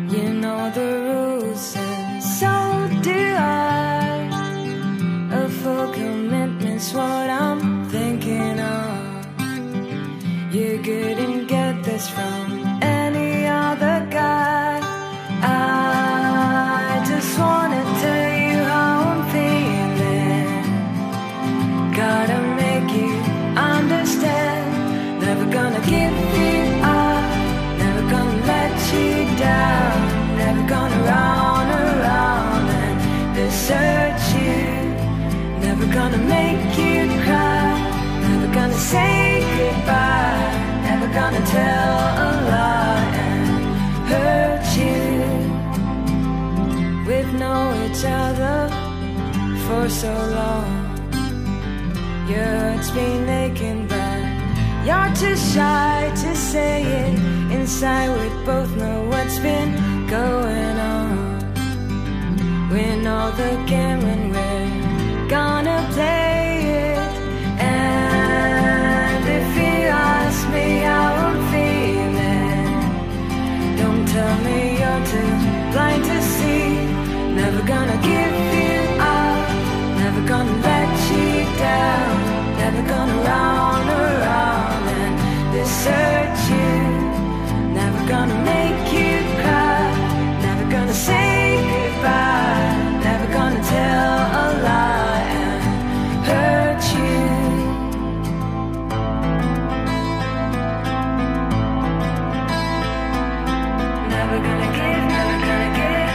You know the rules, and so do I. A full commitment's what I'm thinking of. You couldn't get this from any other guy. I just wanna tell you how I'm feeling. Gotta make you understand. Never gonna give you up, never gonna let you down, never gonna run around and desert you, never gonna make you cry, never gonna say goodbye, never gonna tell a lie and hurt you. We've known each other for so long. Your heart's been aching, but you're too shy to say it. Inside we both know what's been going on. We know the game and we're gonna play it. And if you ask me how I'm feeling, don't tell me you're too blind to see. Never gonna give you up, never gonna let you down, never gonna run around and desert you, never gonna make you cry, never gonna say goodbye, never gonna tell a lie and hurt you. Never gonna give, never gonna give,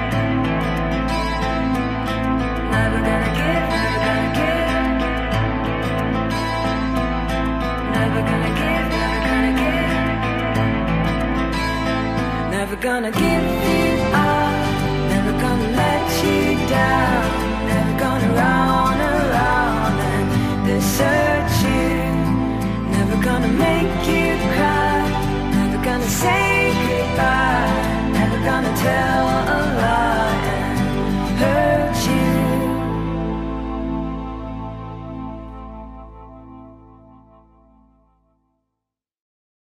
never gonna give, never gonna give, never gonna give, never gonna give, never gonna give you